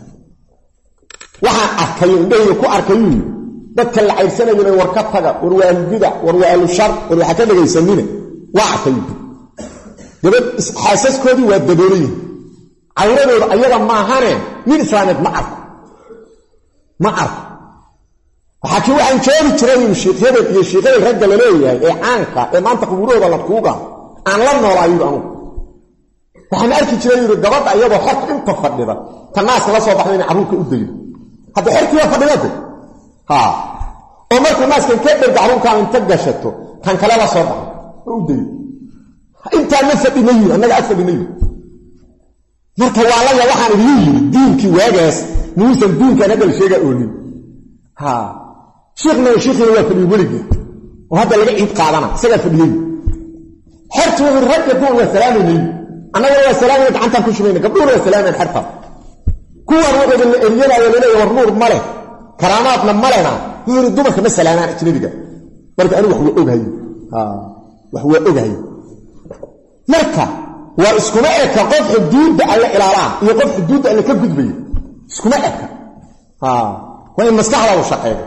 waxa arkay indhahay ku arkay dadka la cayrsanayo war ka taga war waa bida war waa shar war waxa ka dhageysanina waa arkay dabad xaasaskoodii waa daboolay cawradooda ayaga ma ahane mid islaameed ma arko ma arko waxa waxaan jeedi jiray sheekhyada iyo sheekhyada ragga la leeyahay ee caanka ee maanta qubuurooda la kuuga aan la noolaayo anu waxaan arki jiray gabadha iyadoo xaq inta fadhida tanaas la soo baxday in caruurka u dayo hadda xirkiga fadhida ha oo markuu naaskan ka dhig caruurka inta gashato tan kale la soo baxay u dayo inta ma fadhinayo anaga afadhinayo marka waa la waxaan idin yiri diinkii waagaas muusan diinka naga sheega oolin ha شيخنا وشيخنا وفدي ولدي وهذا اللي عيد قادنا سجل في اليوم حرته من رد يكون وسلام لي انا ولا سلام انت كل شيء قبل ولا سلام حرته كو روغ اليلا ولا ورنور مله كراماتنا ملنا يري دمك ما سلامات اجنبيga marka anigu wax ogahay ha wax waa ogahay marka waa iskuma eka qof xuduud alla ilaalaa iyo qof xuduud alla ka gudbay iskuma eka ha waa in maskaxda u shaqeeyo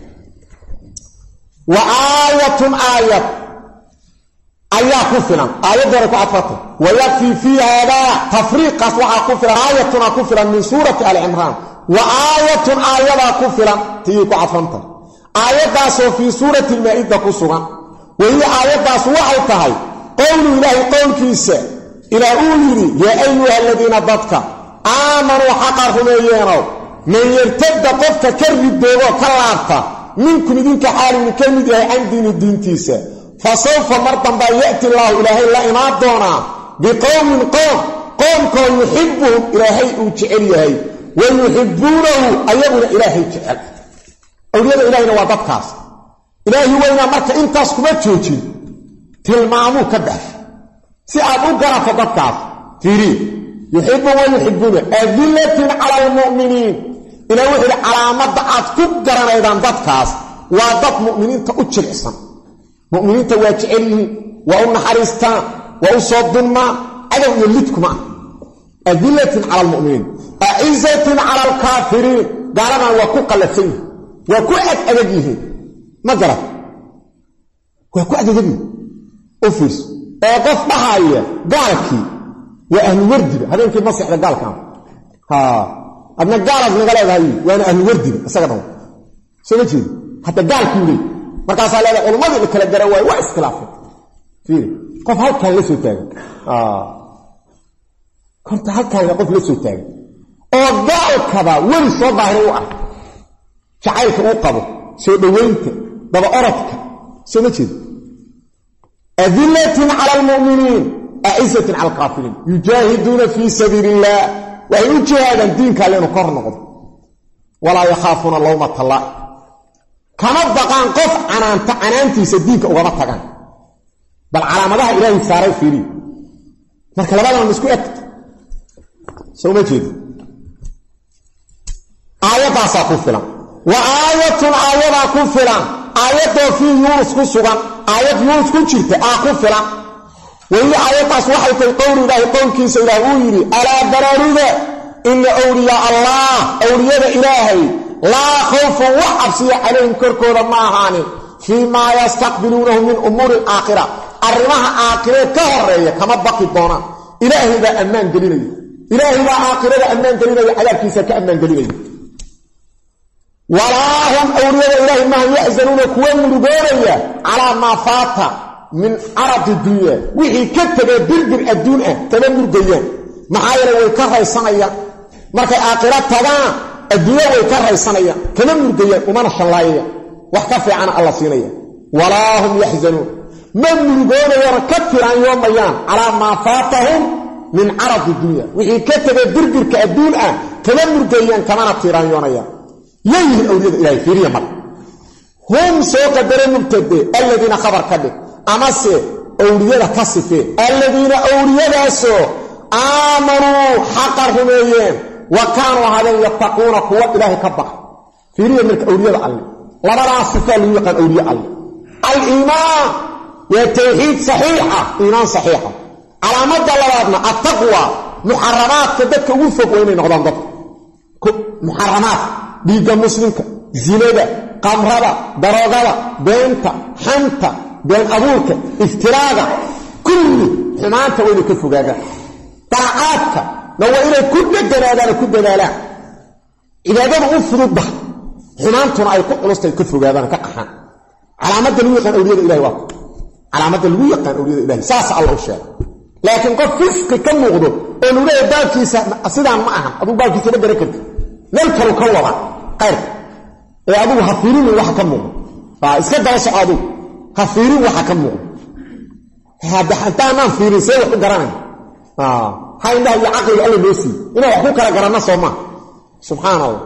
وآية آية آية كفرا آية دورة عطفته ويكفي في هذا تفريق أصوحا كفرا آية كفرا من سورة آل عمران وآية آية كفرا تيكو عطفته آية داسو في سورة المائدة كسرا وهي آية داسو وحيتهي قول الله قول كيسا إلى أولي يا أيها الذين ضدك آمنوا حقرهم أيانو من يرتد قفك كرد دوغو كالعرطة منكم دينك حال من كلمة عن دين الدين تيسا فسوف مرتبا يأتي الله إلهي لا إماد دونا بقوم قوم قوم كون يحبهم إلهي وجعليهي ويحبونه أيضا إلهي جعل أولياء إلهينا وضبكاس إلهي وإنا مركا إنت أسكبت جوجي تلمامو كبح سيأبو قرف ضبكاس تيري يحبه ويحبونه أذلة على المؤمنين إلى وحي علامات عاد كبقرنا إذا ضدكاس وضد مؤمنين تأجل إحسان مؤمنين تواجعلني وأن حريستان وأصد ما أنا يلتكم أذلة على المؤمنين أعزة على الكافرين قالنا وكوك لسين وكوك أدقيه ما قرأ وكوك أدقيه أوفيس أقف بحاية قالك وأهل وردي هذا يمكن مصيح لقالك ها أبنى قالت نقلت هاي وأنا أهل وردي أساقطهم سنجي حتى قال كيولي مركز على العلماء اللي كلا جروا واسكلافه فيه قف هل كان لسه تاج آه كنت هل كان يقف لسه تاج أوضاع كذا وين صباح روعة شعير رقبه سيدوينك بابا أرتك سنجي أذلة على المؤمنين أعزة على الكافرين يجاهدون في سبيل الله ويجاهد الدين كان لأنه قرنه ولا يخافون اللومة الله كما بقان قف عنانت عنانتي سدينك وغمتك بل على مدى إلهي ساري فيري marka labada isku eg soo ma jeed ayada sa ku filan wa ayatun ayada ku filan ayada fi yunus ku sugan ayad yunus ku jirta a ku filan wali ayadaas waxay tay qowli ilaahi qowlkiisa ilaahu yiri ala dararida in awliya allah awliyada ilaahi la khawfun wa absiya alayhim korkooda ma ahaani fi ma yastaqbilunahu min umuri al-akhirah arrimaha aakhirada ka horeeya kama baqi doona ilaahay baa ammaan gelinaya ilaahay baa aakhirada ammaan gelinaya cadaabkiisa ka ammaan gelinaya walaahum awliyada ilaahay ma yaxzanuuna kuwa murugoonaya calaa maa faata min aradi dunya wixii ka tagay birbir adduun ah kama murugayaan maxaa yeelay way ka raysanayaan markay aakhira tagaan adduunya way ka raysanayaan kama murugayaan umana shallaayaya wax ka fiican alla siinaya walaahum yaxzanuun ma murugoonayaan ka tiraan yoomayaan calaa maa faatahum min aradi dunya wixii ka tagay birbirka adduun ah kama murugayaan kamana tiraan yoonayaan يهي أولياء إلهي فيريا مر هم سوق در مبتدئ الذين خبر كده أما سي أولياء كصفه الذين أولياء سو آمنوا حقرهم إياه وكانوا هذا يتقون قوة إلهي كبر فيريا ملك أولياء الله لما لا صفة ليقن أولياء الله الإيمان والتوحيد صحيحة إيمان صحيحة على مدى لبادنا التقوى محرمات كدك وفق وين نغضان ضد محرمات dhiigga muslimka zinada qamrada daroogada beenta xanta been abuurka iftiraaga kulli xumaanta way ka fogaadaan taa'aadka lawa inay ku deganaadaan ku dadaalaan cibaadada u fududba xumaantuna ay ku culustay ka fogaadaan ka qaxan calaamada lagu yaqaan awliyada ilaahay waa calaamada lagu yaqaan awliyada ilaahay saas Allah u sheegay laakiin qof fisqi ka muuqdo oo uu leeyahay baabkiisa sidaan ma aha aduu baabkiisa ma garan kartid meel kale ka wada qayr ee adigu hafiirin waxa ka muuqdo baa iska daba socdo hafiirin waxa ka muuqdo hada xataa fiirin say wax garanay ah hayna ya aqli alla loosi inuu wax ku kala garana sooma subhanallah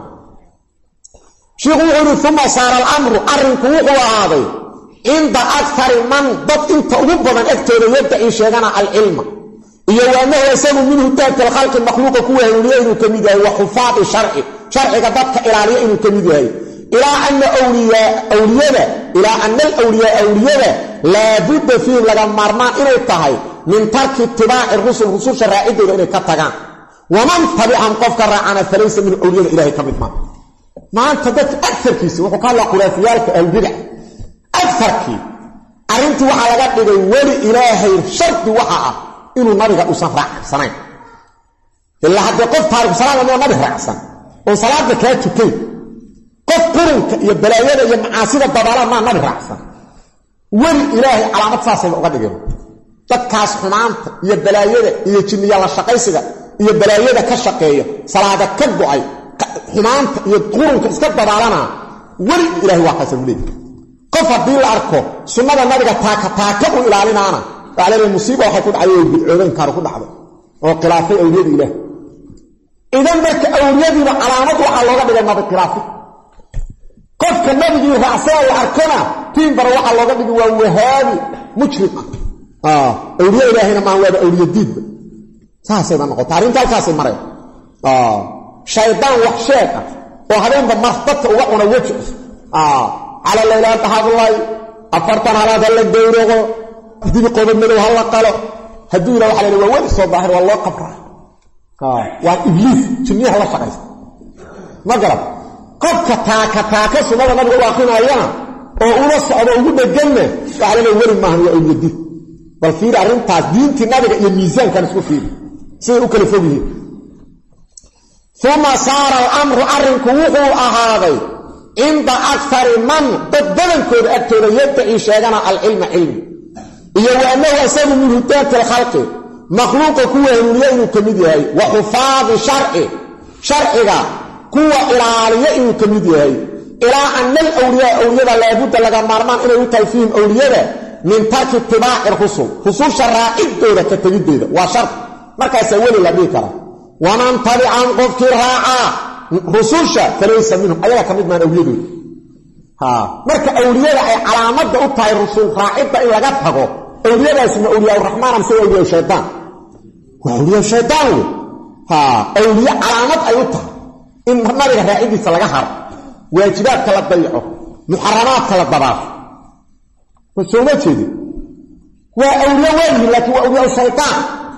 sheekhu wuxuu thumma saara al-amru arinku wuxuu ahaaday inda akthar man dad inta ugu badan agtooda yada in sheegana al-ilma iyo waanahu yasabu minhu taata al-khalq makhluuqa kuwa inuu kamid yahay wa hufaad shar'i sharciga dadka ilaaliya inuu kamid yahay ila anna awliya awliyada ila anna al-awliya awliyada la budda fi laga marmaan inay tahay min tarki ittibaa'i rusul rusul shara'idooda inay ka tagaan waman tabi'an qofka raacana falaysa min awliyada ilaahi kamid ma maanta dad aktarkiisa wuxuu kala quraafiyalka al-bid'a aktarki arintu waxa laga dhigay wali ilaahay sharti waxa ah inuu nabiga u safraacsanayn illa hadda qof taariikh salaam oo nabi raacsan oo salaada ka tukay qof quranka iyo balaayada iyo macaasida dabala ma nabi raacsan wali ilaahay calaamad saasay uga dhigeen dadkaas xumaanta iyo balaayada iyo jinniya la shaqaysiga iyo balaayada ka shaqeeya salaada ka go'ay xumaanta iyo quranka iska dabalana wali ilaahay waa qasab leeyahay qof hadii la arko sunnada nabiga taaka taaka u ilaalinaana على المصيبه waxay ku dhacay bidcoodan kaar ku dhacdo oo khilaafay awliyada ilaah idan marka awliyada calaamad waxa looga dhigay nabi khilaafi qofka nabiga raacsan la arkana tiin bar waxa looga dhigay waa wahaabi mujrim ah awliya ilaahina ma waa awliya diid saasay ma noqoto arinta halkaasay maray ah shaydaan wax sheeg oo habeenba marfadta uga cuna waji ah ala la ilaha illallah afartan ala dal dawrago dib qodob mid waxa la qalo haduu ila waxa la waa wadi soo baahir wallah qabra ka waa iblis jinniyaha la shaqaysta ma garab qofka taaka taaka sunnada nabiga waa qinayana oo ula socdo ugu dhaganne waxa la wari maahan waa awliyadi bal fiir arintaas diinti nabiga iyo miisaankan isku fiir si uu kala fogiyo thumma sara al-amru arinku wuxuu ahaaday inda akthar man dadbankooda agtooda yadda in sheegana al-ilma ilmi iyo waanahu asabu min hutaat al-khalq makhluuqa kuwa huriyay inuu kamid yahay wa hufaad shar'i shar'iga kuwa ilaaliya inuu kamid yahay ila anna al-awliya awliyada la budda laga marmaan inay u tayfiin awliyada min tarki ittibaa'i ar-rusul rusul shara'idooda ka tagideeda waa shart markaas wali la dhigi kara waman tabi'an qofki raa'a rususha falaysa minhum ayaga kamid maan awliyadu ha marka awliyada ay calaamada u tahay rusul raa'ida in laga tago awliyadaas ma awliya ar-rahmaan am sawa awliya shaytaan wa awliya shaytaan ha awliya calaamad ay u tahay in nabiga raa'idiisa laga har waajibaadka la dayaco muharramaadka la dabaafo وسوما تشدي واولياء وين لكن واولياء الشيطان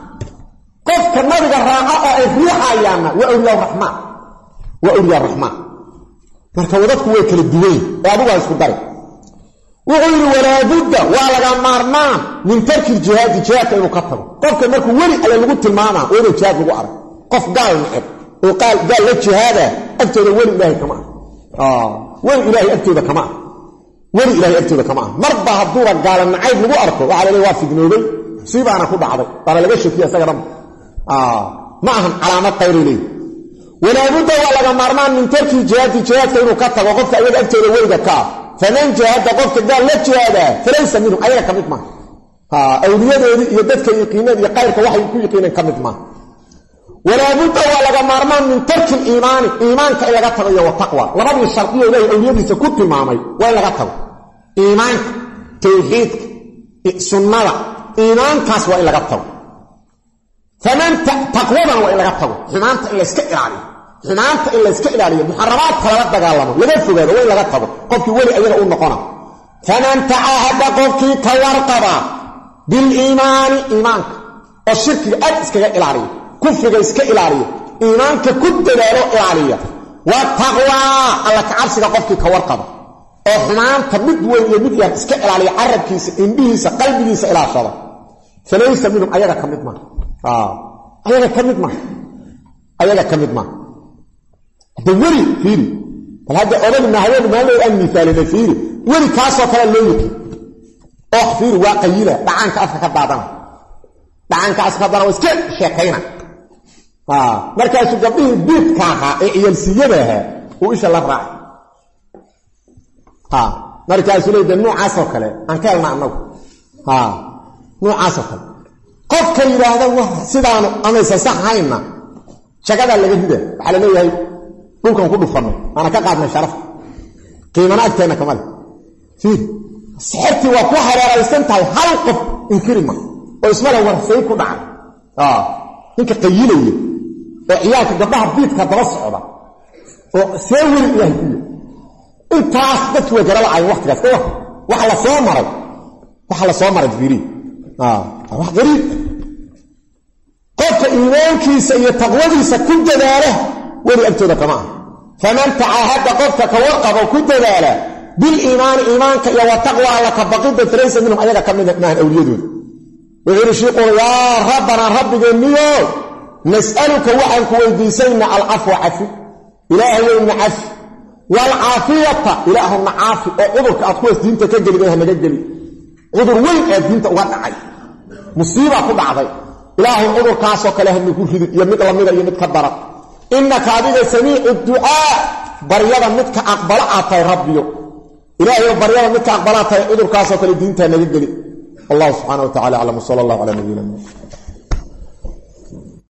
قف كنبي الراعه افريح ايانا واولياء الرحمن واولياء الرحمن marka wadadku way kala duway ee adigu isku daray وغير ولا بد ولا مارمان من ترك الجهاد جهاد إنه كتب قف مركو ولي على اللي قلت المعنى وين الجهاد لو عرف قف قال نحب وقال قال لك هذا أكتب ولي إلهي كمان آه ولي إلهي أكتب كمان ولي إلهي أكتب كمان مرضى الدورة قال أن عيب لو عرفه وعلى اللي وافق نوبي سيب أنا كل بعضي قال لقيش فيها سجرم آه معهم علامات طير لي ولا بد ولا مارمان من ترك الجهاد جهاد إنه كتب وقف أيضا أكتب ولي كاف فمن جهاد قفك قال لا جهاد فليس منهم أيضا كمت معه ها أولياء يددك يقينا يقايرك وحي يكون يقينا كمت معه ولا بد ولا مارمان من ترك الإيمان إيمانك إلا قتل والتقوى لربي الشرطية إليه أولياء سكوت المعامي وإلا قتل إيمانك توحيدك سنة إيمانك وإلا قتل فمن تقوى وإلا قتل حمانك إلا اسكئر عليه حمانك إلا اسكئر عليه محرمات فلا تقالمه لغير هذا وإلا قتل قفك ولي أيضا أقول نقنا فمن تعاهد قفك كورقبا بالإيمان إيمانك والشرك أدسك إلى عليه كفر اسك إلارية إيمانك كد لألو إلارية والتقوى الله كعرسك قفك كورقبة أحمان تمد ويمد اسك إلارية عرب كيس إنبيس قلب كيس إلى شرع فليس منهم أيها كمد ما آه أيها كمد ما أيها كمد ما دوري فيري فهذا أولا من هذا ما له أن مثال فيري وري كاسو كلا لويك أخفير واقيلة دعانك أفكا بعضنا دعانك أفكا بعضنا واسكت شاكينا آه مركز قبله بيت كاها يلسيبها وإيش الله راح آه مركز ليد النوع عصر كله أنكال مع النوع آه نوع عصر كله قف كيلا هذا هو سيدان أنا يسصح هاينا شكذا اللي جديد على ليه هاي ممكن كله فهمه أنا كقاعد من شرف قيمانات كنا كمال فيه صحتي وقوها على رئيسنتها هلقف انكرمه واسمها ورثيك ودعا آه إنك قيلة وإياك قبلها بيتك درسعه وساوي الإلهي كله انت أصدت وجرال عن وقت كده وحلا صامرة وحلا صامرة فيري آه واحد غريب قفك إيمانك سيتغوذي سكنت داره ولي أبتدى كمان فمن تعاهد قفك كورقب وكنت داره بالإيمان إيمانك يا وتقوى لك بقيت تريس منهم أيها كم من أولياء دول وغير شيء يقول يا ربنا رب جميع نسألك وحنك ويديسينا العفو عفو إلهي من عفو والعافية إلههم عافي عذرك أطويس دينتك كجلي بيها مجلي عذر وين دينتك وضعي مصيبة كل عضي إلهي عذر كاسوك لهم يكون في يمد الله يمد كبرة إنك هذه سميع الدعاء بريضا مدك أقبلات ربي إلهي بريضا مدك أقبلات عذر كاسوك لدينتك مجلي الله سبحانه وتعالى على صلى الله على نبينا محمد